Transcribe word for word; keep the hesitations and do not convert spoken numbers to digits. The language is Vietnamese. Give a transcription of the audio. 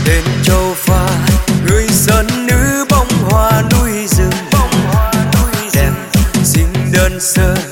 lên châu pha, người sơn nữ bông hoa núi rừng, đẹp xinh đơn sơ